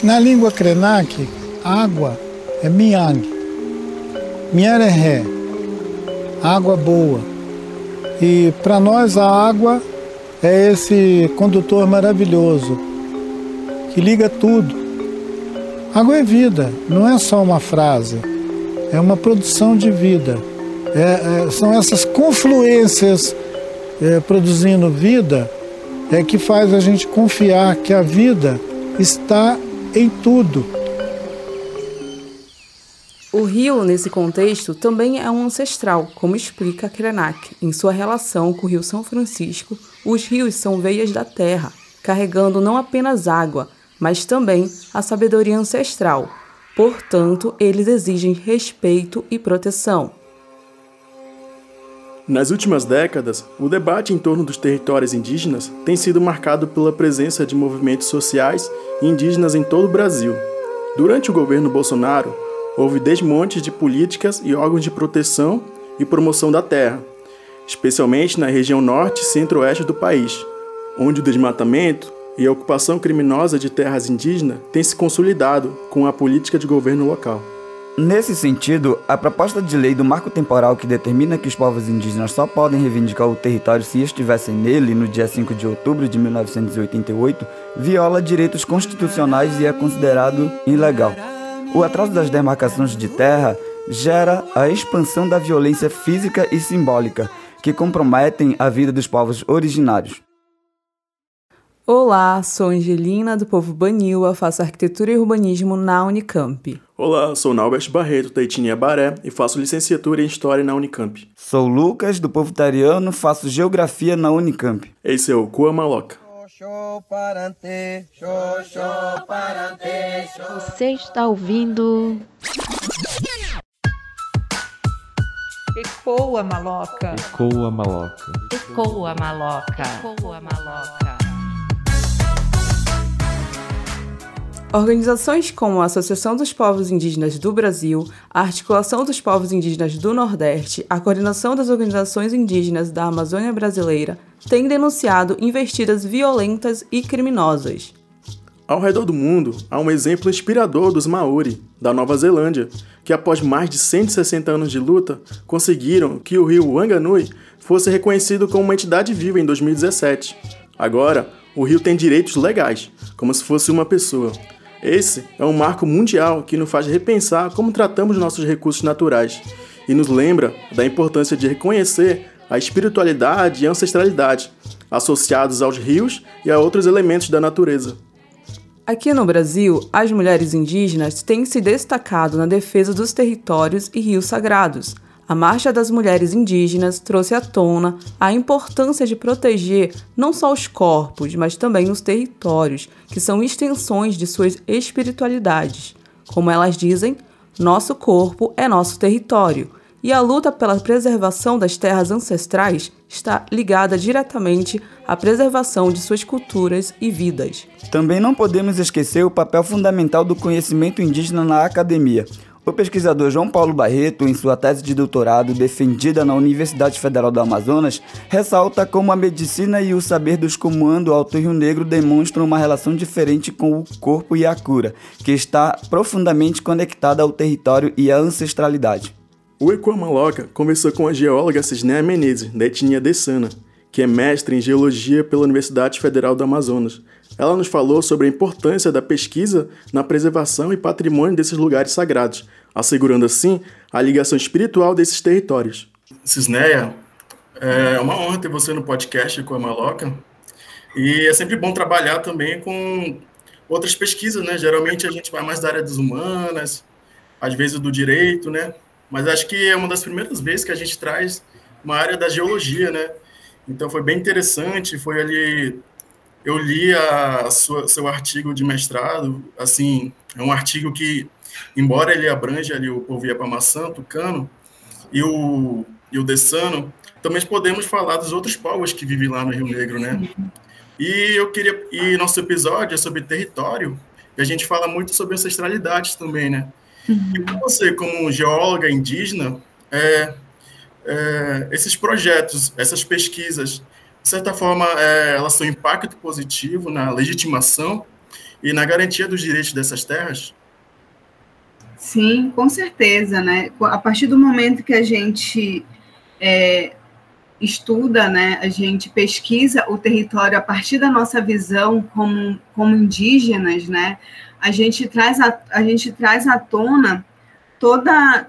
Na língua Krenak, água é Miang. Miang é ré, água boa. E para nós a água é esse condutor maravilhoso que liga tudo. Água é vida, não é só uma frase, é uma produção de vida. São essas confluências produzindo vida que faz a gente confiar que a vida está em tudo. O rio, nesse contexto, também é um ancestral, como explica Krenak. Em sua relação com o Rio São Francisco, os rios são veias da terra, carregando não apenas água, mas também a sabedoria ancestral. Portanto, eles exigem respeito e proteção. Nas últimas décadas, o debate em torno dos territórios indígenas tem sido marcado pela presença de movimentos sociais e indígenas em todo o Brasil. Durante o governo Bolsonaro, houve desmontes de políticas e órgãos de proteção e promoção da terra, especialmente na região norte e centro-oeste do país, onde o desmatamento e a ocupação criminosa de terras indígenas têm se consolidado com a política de governo local. Nesse sentido, a proposta de lei do marco temporal que determina que os povos indígenas só podem reivindicar o território se estivessem nele no dia 5 de outubro de 1988 viola direitos constitucionais e é considerado ilegal. O atraso das demarcações de terra gera a expansão da violência física e simbólica, que comprometem a vida dos povos originários. Olá, sou Angelina, do povo Baniwa, faço arquitetura e urbanismo na Unicamp. Olá, sou Naubert Barreto, da etnia Baré, e faço licenciatura em História na Unicamp. Sou Lucas, do povo Tariano, faço geografia na Unicamp. Esse é o Kua Maloca. Você está ouvindo... Ecoa Maloca. Ecoa Maloca. Ecoa Maloca. Ecoa Maloca. Organizações como a Associação dos Povos Indígenas do Brasil, a Articulação dos Povos Indígenas do Nordeste, a Coordenação das Organizações Indígenas da Amazônia Brasileira têm denunciado investidas violentas e criminosas. Ao redor do mundo, há um exemplo inspirador dos Maori, da Nova Zelândia, que após mais de 160 anos de luta, conseguiram que o rio Wanganui fosse reconhecido como uma entidade viva em 2017. Agora, o rio tem direitos legais, como se fosse uma pessoa. Esse é um marco mundial que nos faz repensar como tratamos nossos recursos naturais e nos lembra da importância de reconhecer a espiritualidade e a ancestralidade associados aos rios e a outros elementos da natureza. Aqui no Brasil, as mulheres indígenas têm se destacado na defesa dos territórios e rios sagrados. A Marcha das Mulheres Indígenas trouxe à tona a importância de proteger não só os corpos, mas também os territórios, que são extensões de suas espiritualidades. Como elas dizem, nosso corpo é nosso território, e a luta pela preservação das terras ancestrais está ligada diretamente à preservação de suas culturas e vidas. Também não podemos esquecer o papel fundamental do conhecimento indígena na academia. O pesquisador João Paulo Barreto, em sua tese de doutorado defendida na Universidade Federal do Amazonas, ressalta como a medicina e o saber dos Comuã do Alto Rio Negro demonstram uma relação diferente com o corpo e a cura, que está profundamente conectada ao território e à ancestralidade. O Ecoa Maloca conversou com a geóloga Cisneia Menezes, da etnia Dessana, que é mestre em geologia pela Universidade Federal do Amazonas. Ela nos falou sobre a importância da pesquisa na preservação e patrimônio desses lugares sagrados, assegurando assim a ligação espiritual desses territórios. Cisneia, é uma honra ter você no podcast com a Maloca, e é sempre bom trabalhar também com outras pesquisas, né? Geralmente a gente vai mais da área das humanas, às vezes do direito, né? Mas acho que é uma das primeiras vezes que a gente traz uma área da geologia, né? Então foi bem interessante, foi ali... Eu li seu artigo de mestrado, assim, é um artigo que, embora ele abranja ali o povo Iapamaçã, Tucano e o Dessano, também podemos falar dos outros povos que vivem lá no Rio Negro, né? E nosso episódio é sobre território, e a gente fala muito sobre ancestralidade também, né? E para você, como geóloga indígena, esses projetos, essas pesquisas, de certa forma, elas têm um impacto positivo na legitimação e na garantia dos direitos dessas terras? Sim, com certeza, né? A partir do momento que a gente estuda, né, a gente pesquisa o território a partir da nossa visão como indígenas, né, a gente traz à tona toda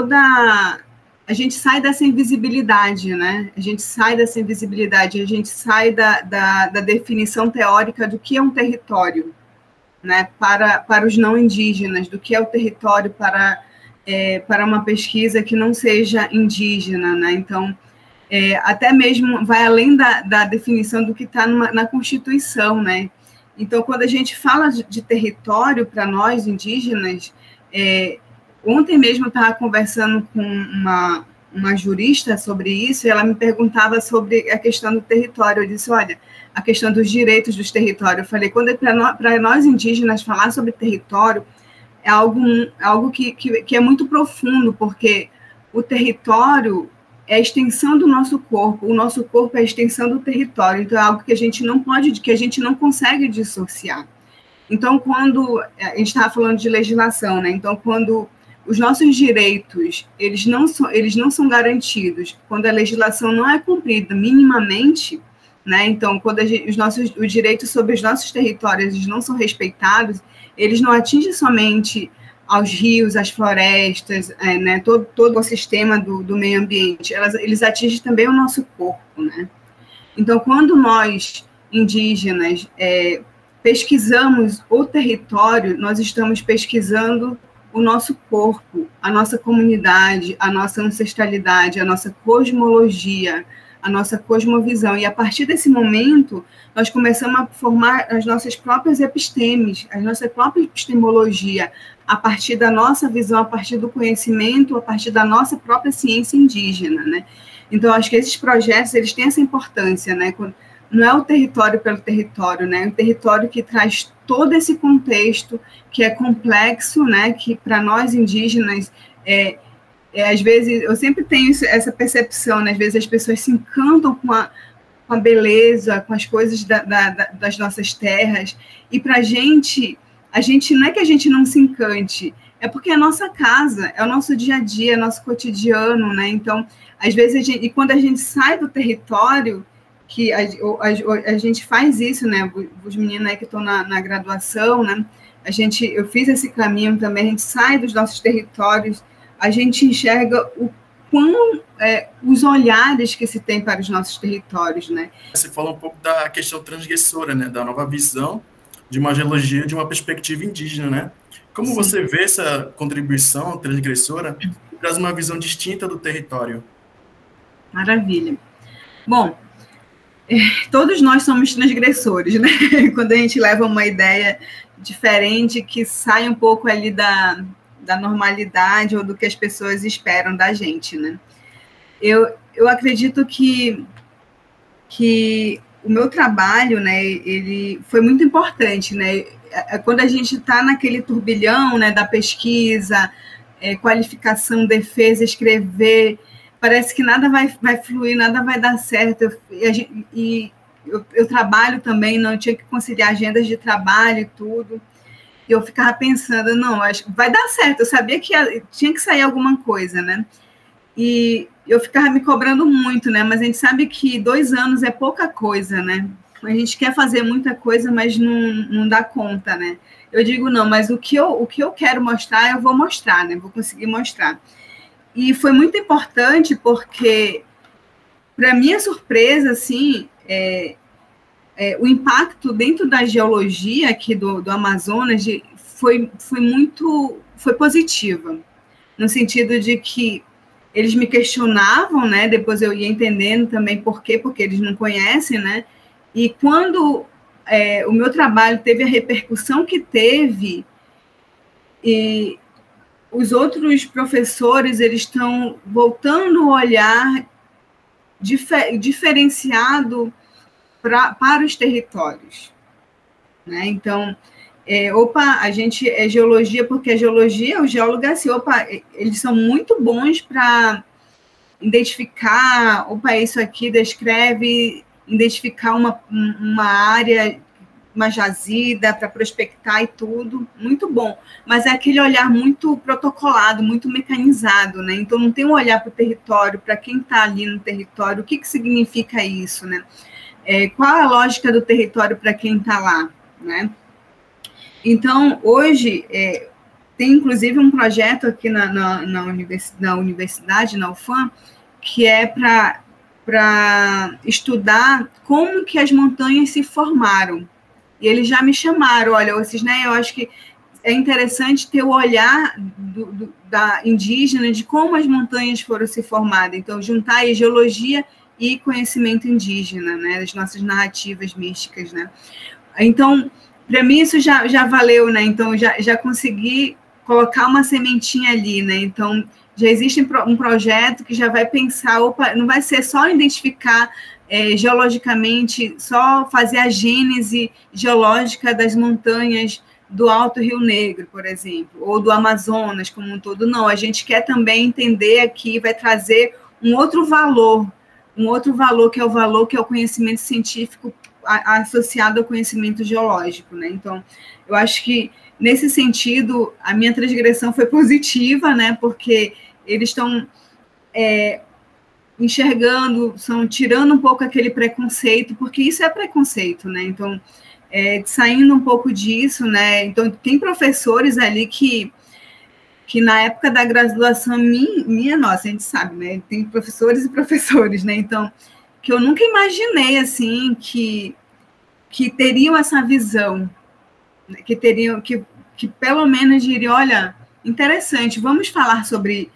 a gente sai dessa invisibilidade, né? A gente sai dessa invisibilidade, a gente sai da definição teórica do que é um território, né? Para os não indígenas, do que é o território para uma pesquisa que não seja indígena, né? Então, até mesmo vai além da definição do que está na Constituição, né? Então, quando a gente fala de território para nós indígenas, ontem mesmo eu estava conversando com uma jurista sobre isso, e ela me perguntava sobre a questão do território. Eu disse, olha, a questão dos direitos dos territórios. Eu falei, quando para nós indígenas falar sobre território é algo que é muito profundo, porque o território é a extensão do nosso corpo, o nosso corpo é a extensão do território, então é algo que a gente não consegue dissociar. Então, quando a gente estava falando de legislação, né? Então, quando os nossos direitos eles não são garantidos, quando a legislação não é cumprida minimamente, né? Então, quando os direitos sobre os nossos territórios eles não são respeitados, eles não atingem somente aos rios, às florestas, né? Todo o sistema do meio ambiente, eles atingem também o nosso corpo, né? Então, quando nós indígenas pesquisamos o território, nós estamos pesquisando o nosso corpo, a nossa comunidade, a nossa ancestralidade, a nossa cosmologia, a nossa cosmovisão. E a partir desse momento, nós começamos a formar as nossas próprias epistemes, a nossa própria epistemologia, a partir da nossa visão, a partir do conhecimento, a partir da nossa própria ciência indígena, né? Então, acho que esses projetos, eles têm essa importância, né? Não é o território pelo território, né? É um território que traz todo esse contexto, que é complexo, né? Que para nós indígenas, às vezes, eu sempre tenho essa percepção, né? Às vezes as pessoas se encantam com a beleza, com as coisas das nossas terras, e para a gente não é que a gente não se encante, é porque é a nossa casa, é o nosso dia a dia, é o nosso cotidiano, né? Então, às vezes, e quando a gente sai do território, que a gente faz isso, né? Os meninos aí que estão na graduação, né? Eu fiz esse caminho também, a gente sai dos nossos territórios, a gente enxerga os olhares que se tem para os nossos territórios, né? Você fala um pouco da questão transgressora, né? Da nova visão de uma geologia, de uma perspectiva indígena, né? Como você vê essa contribuição transgressora que traz uma visão distinta do território? Maravilha. Bom, todos nós somos transgressores, né? Quando a gente leva uma ideia diferente, que sai um pouco ali da normalidade ou do que as pessoas esperam da gente, né? Eu acredito que o meu trabalho, né, ele foi muito importante, né? Quando a gente está naquele turbilhão, né, da pesquisa, qualificação, defesa, escrever, parece que nada vai fluir, nada vai dar certo. Eu trabalho também, não tinha que conciliar agendas de trabalho e tudo. E eu ficava pensando, não, acho que vai dar certo. Eu sabia que tinha que sair alguma coisa, né? E eu ficava me cobrando muito, né? Mas a gente sabe que 2 anos é pouca coisa, né? A gente quer fazer muita coisa, mas não dá conta, né? Eu digo, não, mas o que eu quero mostrar, eu vou mostrar, né? Vou conseguir mostrar. E foi muito importante porque, para minha surpresa, assim, o impacto dentro da geologia aqui do Amazonas foi positiva, no sentido de que eles me questionavam, né? Depois eu ia entendendo também por quê, porque eles não conhecem, né? E quando o meu trabalho teve a repercussão que teve, e os outros professores, eles estão voltando o olhar diferenciado para os territórios, né? Então, a gente é geologia, porque a geologia, o geólogo é assim, eles são muito bons para identificar, isso aqui descreve, identificar uma área, uma jazida para prospectar e tudo, muito bom, mas é aquele olhar muito protocolado, muito mecanizado, né? Então não tem um olhar para o território, para quem está ali no território, o que significa isso, né? Qual a lógica do território para quem está lá, né? Então, hoje, tem inclusive um projeto aqui na universidade, na UFAM, que é para estudar como que as montanhas se formaram. E eles já me chamaram, olha, Cisneia, eu acho que é interessante ter o olhar da indígena de como as montanhas foram se formadas. Então, juntar aí geologia e conhecimento indígena, né, das nossas narrativas místicas, né. Então, para mim isso já valeu, né, então já consegui colocar uma sementinha ali, né, então já existe um projeto que já vai pensar, não vai ser só identificar geologicamente, só fazer a gênese geológica das montanhas do Alto Rio Negro, por exemplo, ou do Amazonas como um todo, não, a gente quer também entender aqui, vai trazer um outro valor que é o conhecimento científico associado ao conhecimento geológico, né? Então, eu acho que, nesse sentido, a minha transgressão foi positiva, né? Porque eles estão enxergando, tirando um pouco aquele preconceito, porque isso é preconceito, né? Então, saindo um pouco disso, né? Então, tem professores ali que na época da graduação nossa, a gente sabe, né? Tem professores e professores, né? Então, que eu nunca imaginei, assim, que teriam essa visão, né? Que pelo menos diriam, olha, interessante, vamos falar sobre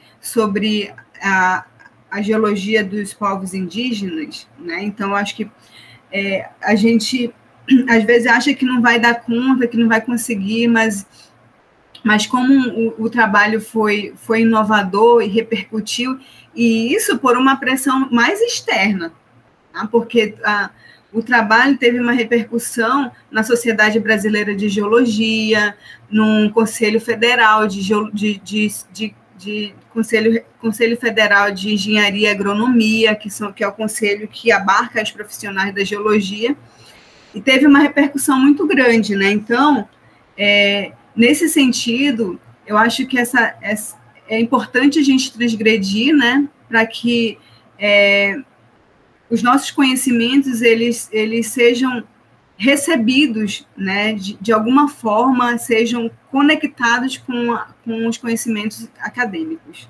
a geologia dos povos indígenas, né? Então, acho que a gente, às vezes, acha que não vai dar conta, que não vai conseguir, mas como o trabalho foi inovador e repercutiu, e isso por uma pressão mais externa, tá? Porque o trabalho teve uma repercussão na Sociedade Brasileira de Geologia, no Conselho Federal Conselho Federal de Engenharia e Agronomia, que é o conselho que abarca os profissionais da geologia, e teve uma repercussão muito grande, né? Então, nesse sentido, eu acho que é importante a gente transgredir, né, para que os nossos conhecimentos eles sejam recebidos, né, de alguma forma, sejam conectados com os conhecimentos acadêmicos.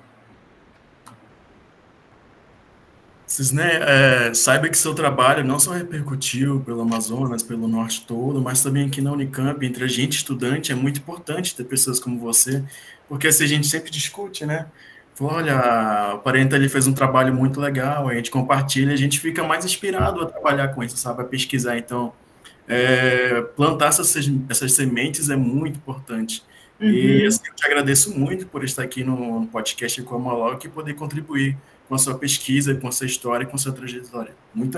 Cisneia, saiba que seu trabalho não só repercutiu pelo Amazonas, pelo norte todo, mas também aqui na Unicamp, entre a gente estudante, é muito importante ter pessoas como você, porque assim, a gente sempre discute, né? Olha, o Parenta ele fez um trabalho muito legal, a gente compartilha, a gente fica mais inspirado a trabalhar com isso, sabe? A pesquisar. Então, plantar essas sementes é muito importante. Uhum. E assim, eu te agradeço muito por estar aqui no podcast com a Maloca e poder contribuir com a sua pesquisa, com a sua história, com a sua trajetória. Muito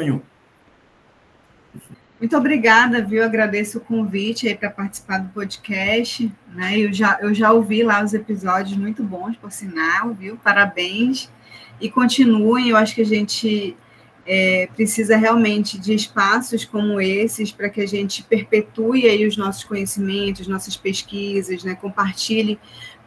obrigada, viu? Agradeço o convite aí para participar do podcast, né? Eu já ouvi lá os episódios muito bons, por sinal, viu? Parabéns. E continuem, eu acho que a gente precisa realmente de espaços como esses para que a gente perpetue aí os nossos conhecimentos, nossas pesquisas, né? Compartilhe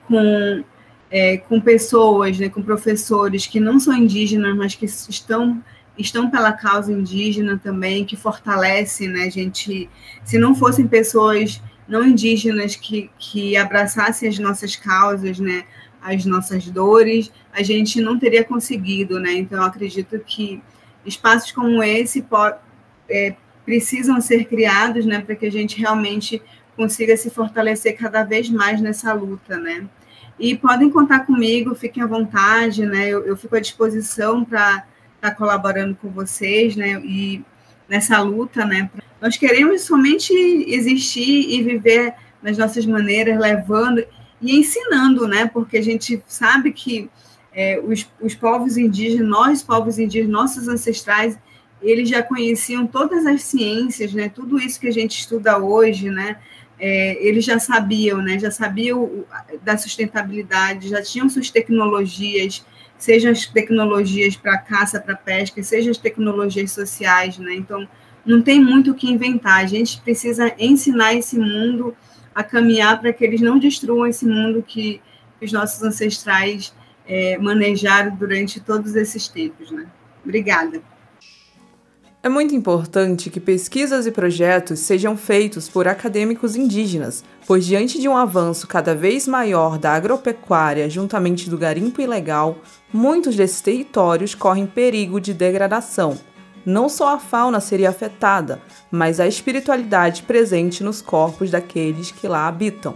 com pessoas, né, com professores que não são indígenas, mas que estão pela causa indígena também, que fortalecem, né, gente, se não fossem pessoas não indígenas que abraçassem as nossas causas, né, as nossas dores, a gente não teria conseguido, né, então eu acredito que espaços como esse precisam ser criados, né, para que a gente realmente consiga se fortalecer cada vez mais nessa luta, né. E podem contar comigo, fiquem à vontade, né? Eu fico à disposição para estar colaborando com vocês, né? E nessa luta, né? Nós queremos somente existir e viver nas nossas maneiras, levando e ensinando, né? Porque a gente sabe que os povos indígenas, nós povos indígenas, nossos ancestrais, eles já conheciam todas as ciências, né? Tudo isso que a gente estuda hoje, né? Eles já sabiam, né? Já sabiam da sustentabilidade, já tinham suas tecnologias, sejam as tecnologias para caça, para pesca, sejam as tecnologias sociais, né? Então, não tem muito o que inventar. A gente precisa ensinar esse mundo a caminhar para que eles não destruam esse mundo que os nossos ancestrais manejaram durante todos esses tempos, né? Obrigada. É muito importante que pesquisas e projetos sejam feitos por acadêmicos indígenas, pois diante de um avanço cada vez maior da agropecuária juntamente do garimpo ilegal, muitos desses territórios correm perigo de degradação. Não só a fauna seria afetada, mas a espiritualidade presente nos corpos daqueles que lá habitam.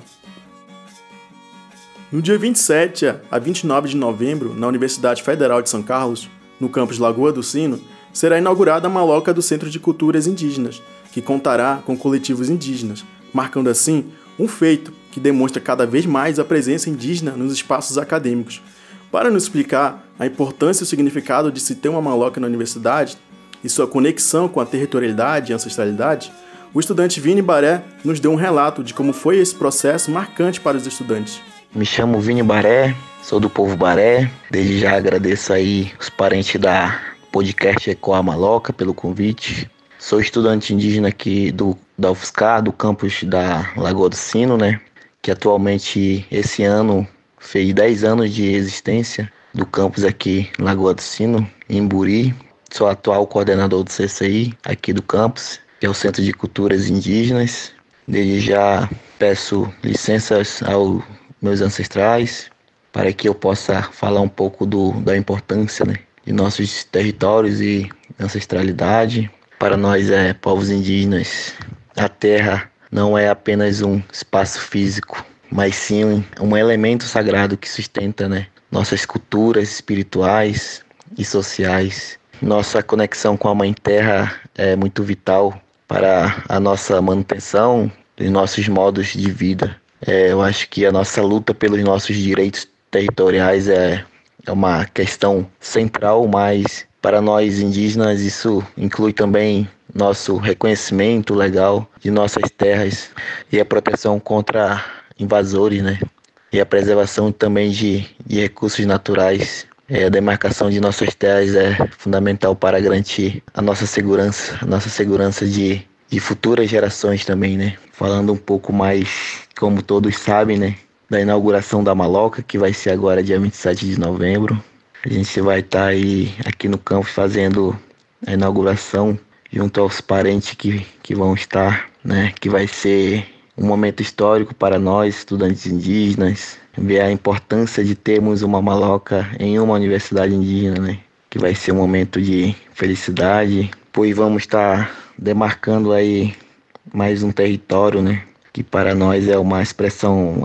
No dia 27 a 29 de novembro, na Universidade Federal de São Carlos, no campus Lagoa do Sino, será inaugurada a maloca do Centro de Culturas Indígenas, que contará com coletivos indígenas, marcando assim um feito que demonstra cada vez mais a presença indígena nos espaços acadêmicos. Para nos explicar a importância e o significado de se ter uma maloca na universidade e sua conexão com a territorialidade e ancestralidade, o estudante Vini Baré nos deu um relato de como foi esse processo marcante para os estudantes. Me chamo Vini Baré, sou do povo Baré. Desde já agradeço aí os parentes da podcast Ecoa Maloca pelo convite. Sou estudante indígena aqui da UFSCar, do campus da Lagoa do Sino, né? Que atualmente esse ano fez 10 anos de existência do campus aqui em Lagoa do Sino, em Buri. Sou atual coordenador do CCI aqui do campus, que é o Centro de Culturas Indígenas. Desde já peço licenças aos meus ancestrais para que eu possa falar um pouco da importância, né, de nossos territórios e ancestralidade. Para nós, povos indígenas, a terra não é apenas um espaço físico, mas sim um elemento sagrado que sustenta, né, nossas culturas espirituais e sociais. Nossa conexão com a Mãe Terra é muito vital para a nossa manutenção e nossos modos de vida. Eu acho que a nossa luta pelos nossos direitos territoriais é uma questão central, mas para nós indígenas isso inclui também nosso reconhecimento legal de nossas terras e a proteção contra invasores, né? E a preservação também de recursos naturais. A demarcação de nossas terras é fundamental para garantir a nossa segurança de futuras gerações também, né? Falando um pouco mais, como todos sabem, né, da inauguração da maloca, que vai ser agora dia 27 de novembro. A gente vai estar aí aqui no campus fazendo a inauguração junto aos parentes que vão estar, né, que vai ser um momento histórico para nós, estudantes indígenas, ver a importância de termos uma maloca em uma universidade indígena, né, que vai ser um momento de felicidade, pois vamos estar demarcando aí mais um território, né, que para nós é uma expressão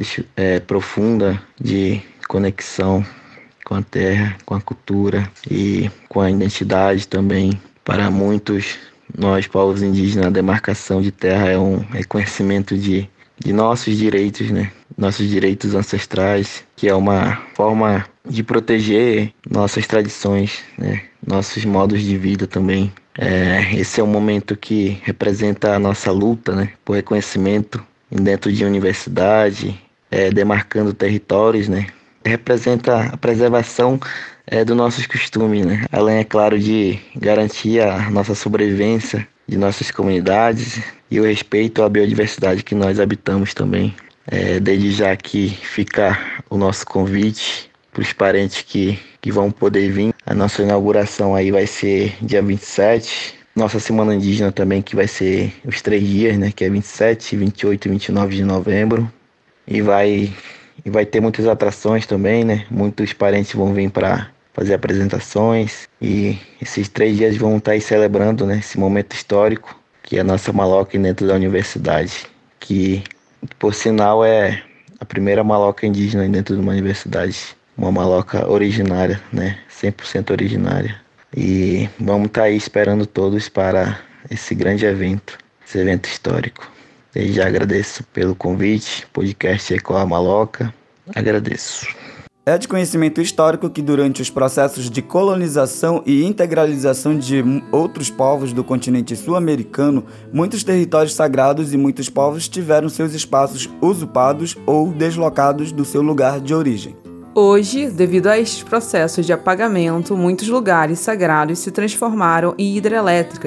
profunda de conexão com a terra, com a cultura e com a identidade também. Para muitos, nós, povos indígenas, a demarcação de terra é um reconhecimento de nossos direitos, né, nossos direitos ancestrais, que é uma forma de proteger nossas tradições, né, nossos modos de vida também. Esse é um momento que representa a nossa luta, né, por reconhecimento dentro de universidade, demarcando territórios, né, representa a preservação dos nossos costumes, né, além, é claro, de garantir a nossa sobrevivência de nossas comunidades e o respeito à biodiversidade que nós habitamos também. Desde já que fica o nosso convite para os parentes que vão poder vir. A nossa inauguração aí vai ser dia 27. Nossa Semana Indígena também, que vai ser os 3 dias, né? Que é 27, 28 e 29 de novembro. E vai ter muitas atrações também, né? Muitos parentes vão vir para fazer apresentações. E esses 3 dias vão estar aí celebrando, né, esse momento histórico, que é a nossa maloca dentro da universidade. Que, por sinal, é a primeira maloca indígena dentro de uma universidade. Uma maloca originária, né? 100% originária. E vamos estar aí esperando todos para esse grande evento, esse evento histórico. Desde já agradeço pelo convite, podcast Ecoa Maloca. Agradeço. É de conhecimento histórico que durante os processos de colonização e integralização de outros povos do continente sul-americano, muitos territórios sagrados e muitos povos tiveram seus espaços usurpados ou deslocados do seu lugar de origem. Hoje, devido a estes processos de apagamento, muitos lugares sagrados se transformaram em hidrelétricas,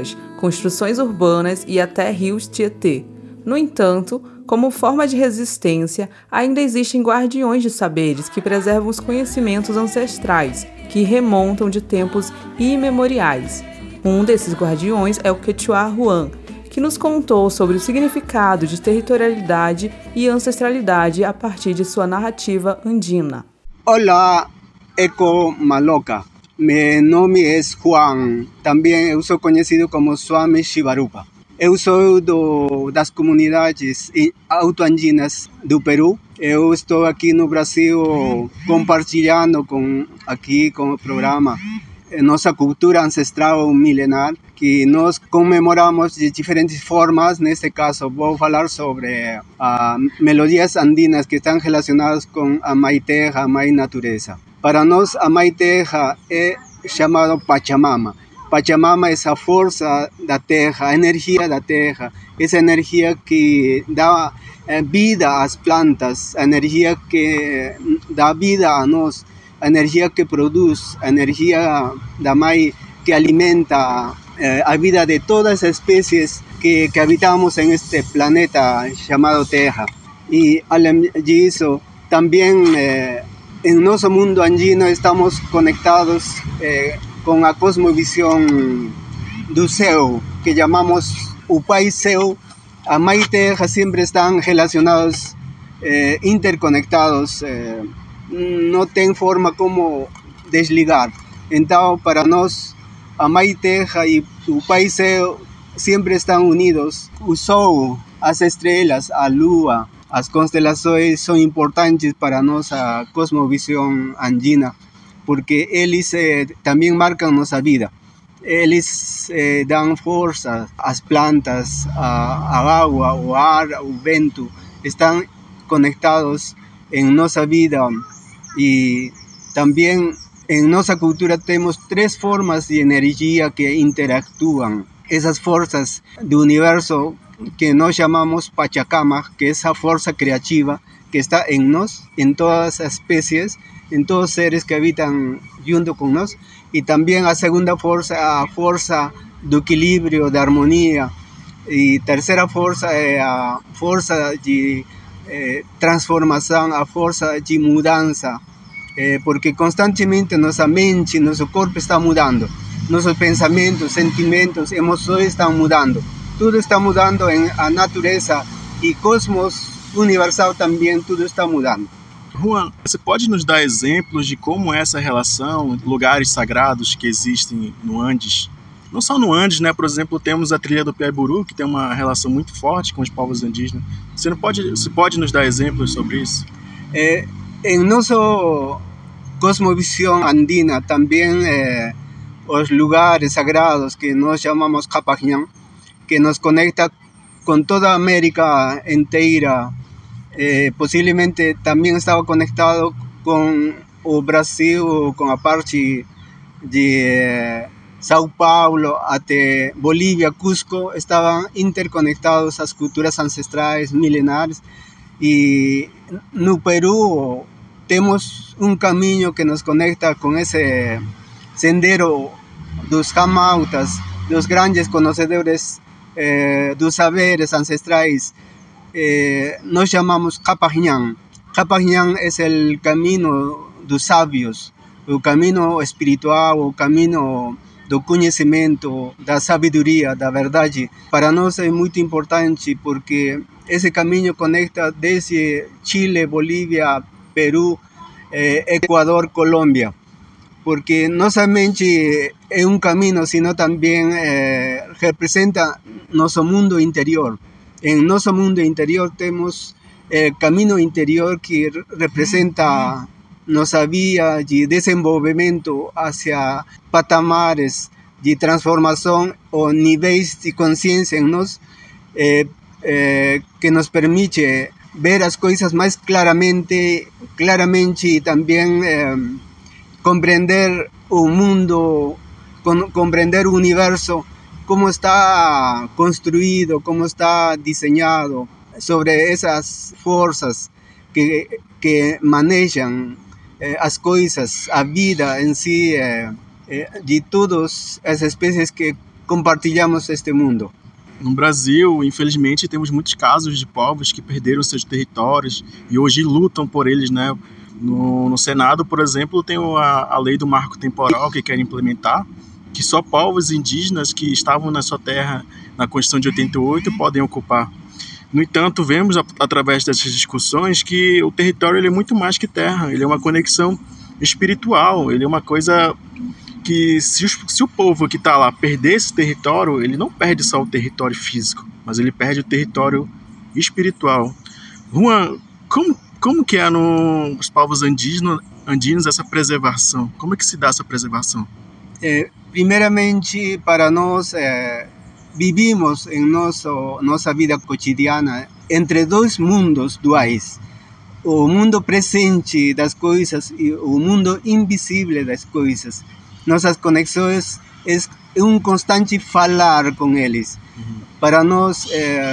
construções urbanas e até rios Tietê. No entanto, como forma de resistência, ainda existem guardiões de saberes que preservam os conhecimentos ancestrais, que remontam de tempos imemoriais. Um desses guardiões é o Quechua Juan, que nos contou sobre o significado de territorialidade e ancestralidade a partir de sua narrativa andina. Olá, Eco Maloca. Meu nome é Juan, também eu sou conhecido como Swami Shivarupa. Eu sou das comunidades autoandinas do Peru. Eu estou aqui no Brasil compartilhando com o programa nossa cultura ancestral milenar, que nós comemoramos de diferentes formas. Neste caso, vou falar sobre melodias andinas que estão relacionadas com a Mãe Terra, a Mãe Natureza. Para nós, a Mãe Terra é chamada Pachamama. Pachamama é a força da terra, a energia da terra, essa energia que dá vida às plantas, a energia que dá vida a nós, a energia que produz, a energia da mãe que alimenta a vida de todas as espécies que habitamos em este planeta chamado Terra. E, além disso, também em nosso mundo andino estamos conectados com a cosmovisão do céu, que chamamos o Pai Céu. A Mãe Terra sempre estão relacionados, interconectados, não tem forma como desligar. Então, para nós, a Mãe Terra e o Pai Céu sempre estão unidos. O Sol, as estrelas, a Lua, as constelações são importantes para a nossa cosmovisão andina, porque eles também marcam nossa vida. Eles dão força às plantas, à água, o ar, o vento, estão conectados em nossa vida. E também em nossa cultura temos 3 formas de energia que interactuam. Essas forças do universo que nós chamamos Pachacama, que é essa força criativa que está em nós, em todas as espécies, em todos os seres que habitam junto com nós. E também a segunda força, a força do equilíbrio, da harmonia. E terceira força é a força de transformação, a força de mudança. Porque constantemente nossa mente, nosso corpo está mudando. Nossos pensamentos, sentimentos, emoções estão mudando. Tudo está mudando em a natureza e cosmos universal também, tudo está mudando. Juan, você pode nos dar exemplos de como é essa relação, lugares sagrados que existem no Andes? Não só no Andes, né? Por exemplo, temos a trilha do Piaiburu, que tem uma relação muito forte com os povos indígenas. Você pode nos dar exemplos sobre isso? Em nossa cosmovisão andina, também os lugares sagrados que nós chamamos Capajñán, que nos conecta com toda a América inteira. Possivelmente também estava conectado com o Brasil, com a parte de São Paulo até Bolívia, Cusco, estavam interconectados as culturas ancestrais milenares. E no Peru temos um caminho que nos conecta com esse sendero dos camautas, dos grandes conhecedores dos saberes ancestrais. Nós chamamos Capajñán. Capajñán é o caminho dos sábios, o caminho espiritual, o caminho do conhecimento, da sabedoria, da verdade. Para nós é muito importante porque esse caminho conecta desde Chile, Bolívia, Peru, Equador, Colômbia. Porque não somente é um caminho, sino também representa nosso mundo interior. Em nosso mundo interior temos o caminho interior que representa nossa via de desenvolvimento hacia patamares de transformação ou níveis de consciência em nós, que nos permite ver as coisas mais claramente e também compreender o mundo, compreender o universo, como está construído, como está desenhado, sobre essas forças que manejam as coisas, a vida em si, de todas as espécies que compartilhamos este mundo. No Brasil, infelizmente, temos muitos casos de povos que perderam seus territórios e hoje lutam por eles, né? No Senado, por exemplo, tem a lei do marco temporal que quer implementar, que só povos indígenas que estavam na sua terra na Constituição de 88 podem ocupar. No entanto, vemos através dessas discussões que o território ele é muito mais que terra, ele é uma conexão espiritual, ele é uma coisa que se o povo que está lá perder esse território, ele não perde só o território físico, mas ele perde o território espiritual. Juan, como que é nos povos andinos essa preservação? Como é que se dá essa preservação? Primeiramente, para nós, vivimos em nossa vida cotidiana entre dois mundos duais. O mundo presente das coisas e o mundo invisível das coisas. Nossas conexões é um constante falar com eles. Para nós,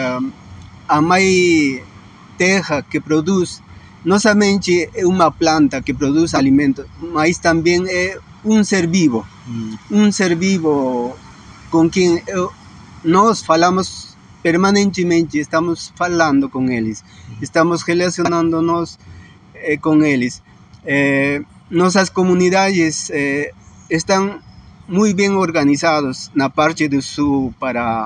a mãe terra que produz, não somente é uma planta que produz alimento, mas também é um ser vivo. Um ser vivo com quem nós falamos permanentemente, estamos falando com eles, estamos relacionando-nos com eles. Nossas comunidades estão muito bem organizadas na parte do sul para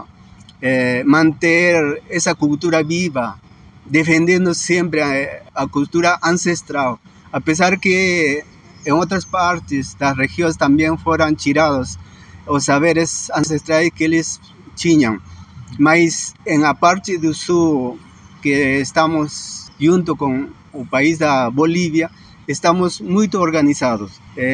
manter essa cultura viva, defendendo sempre a cultura ancestral, apesar que em outras partes das regiões também foram tirados os saberes ancestrais que eles tinham, mas na parte do sul, que estamos junto com o país da Bolívia, estamos muito organizados.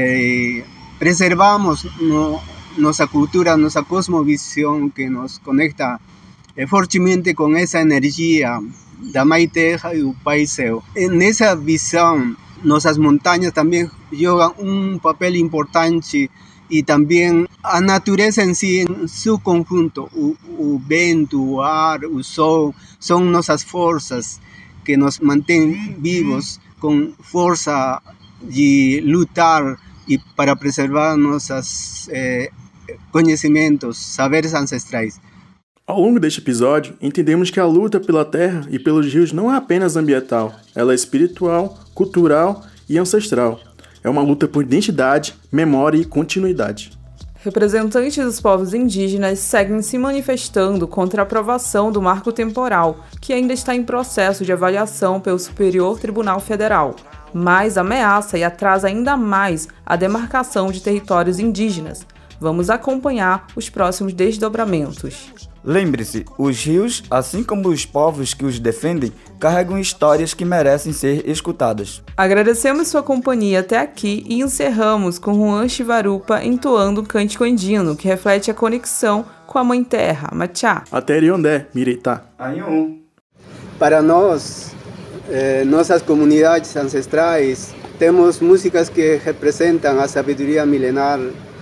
Preservamos nossa cultura, nossa cosmovisão que nos conecta fortemente com essa energia da Mãe Terra e o Pai Céu. Nessa visão, nossas montanhas também jogam um papel importante e também a natureza em si, em seu conjunto, o vento, o ar, o sol, são nossas forças que nos mantêm vivos com força de lutar e para preservar nossos conhecimentos, saberes ancestrais. Ao longo deste episódio, entendemos que a luta pela terra e pelos rios não é apenas ambiental, ela é espiritual, cultural e ancestral. É uma luta por identidade, memória e continuidade. Representantes dos povos indígenas seguem se manifestando contra a aprovação do marco temporal, que ainda está em processo de avaliação pelo Superior Tribunal Federal, mas ameaça e atrasa ainda mais a demarcação de territórios indígenas. Vamos acompanhar os próximos desdobramentos. Lembre-se, os rios, assim como os povos que os defendem, carregam histórias que merecem ser escutadas. Agradecemos sua companhia até aqui e encerramos com Juan Chivarupa entoando um cântico andino que reflete a conexão com a Mãe Terra, Machá. Ateriondé, Miritá. Ayun. Para nós, nossas comunidades ancestrais, temos músicas que representam a sabedoria milenar.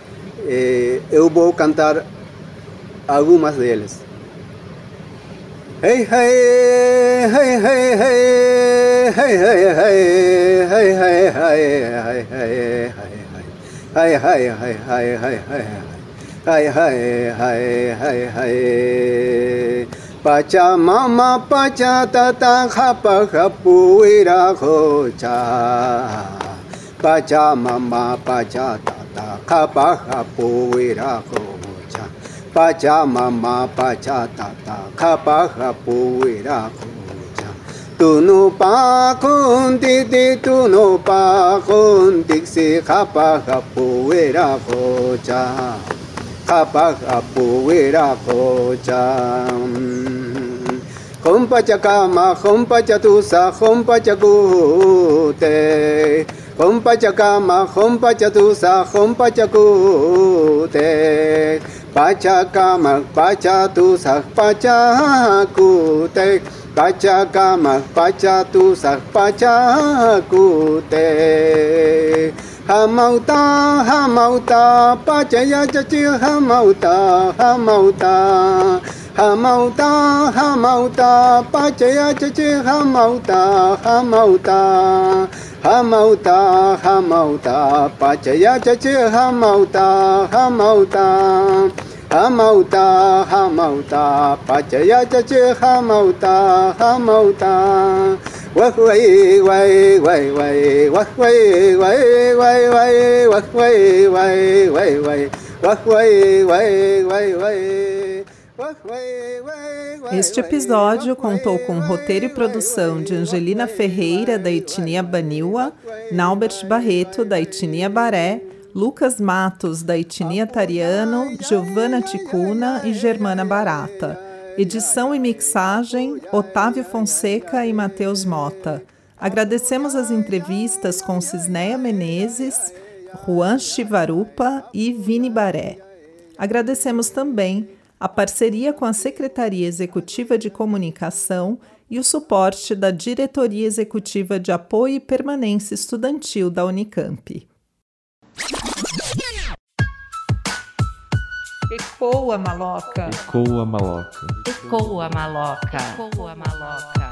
Eu vou cantar algumas delas. Hey hey hey hey hey hey hey hey hey hey hey hey hey hey Pachamama pachatata khapa khapuira khocha Pachamama pachatata khapa khapuira khocha Pachamama pachatata khapa khapuira khocha Tunu pa kunti tunu pa kunti si khapa khapuira khocha Khapa khapuira khocha Khompa chakama khompa chatusa khompa chakute Khompa chakama khompa chatusa khompa chakute Pachakama pachatusa pachakute Pachakama pachatusa pachakute Hamauta hamauta pachaya chachi hamauta hamauta Hamauta hamauta pachaya chachi hamauta hamauta Hamauta hamauta pachaya chachi hamauta hamauta Hamauta, hamauta, pachaya chache hamauta, hamauta. Wahway, way, way, way, wahway, way, way, way, wahway, way, way, way, wahway, way, way, way. Este episódio contou com roteiro e produção de Angelina Ferreira, da etnia Baniwa, Naubert Barreto, da etnia Baré, Lucas Matos, da etnia Tariano, Giovana Ticuna e Germana Barata. Edição e mixagem, Otávio Fonseca e Matheus Mota. Agradecemos as entrevistas com Cisneia Menezes, Juan Chivarupa e Vini Baré. Agradecemos também a parceria com a Secretaria Executiva de Comunicação e o suporte da Diretoria Executiva de Apoio e Permanência Estudantil da Unicamp. Ecoa, maloca. Ecoa, maloca. Ecoa, maloca. Ecoa, maloca.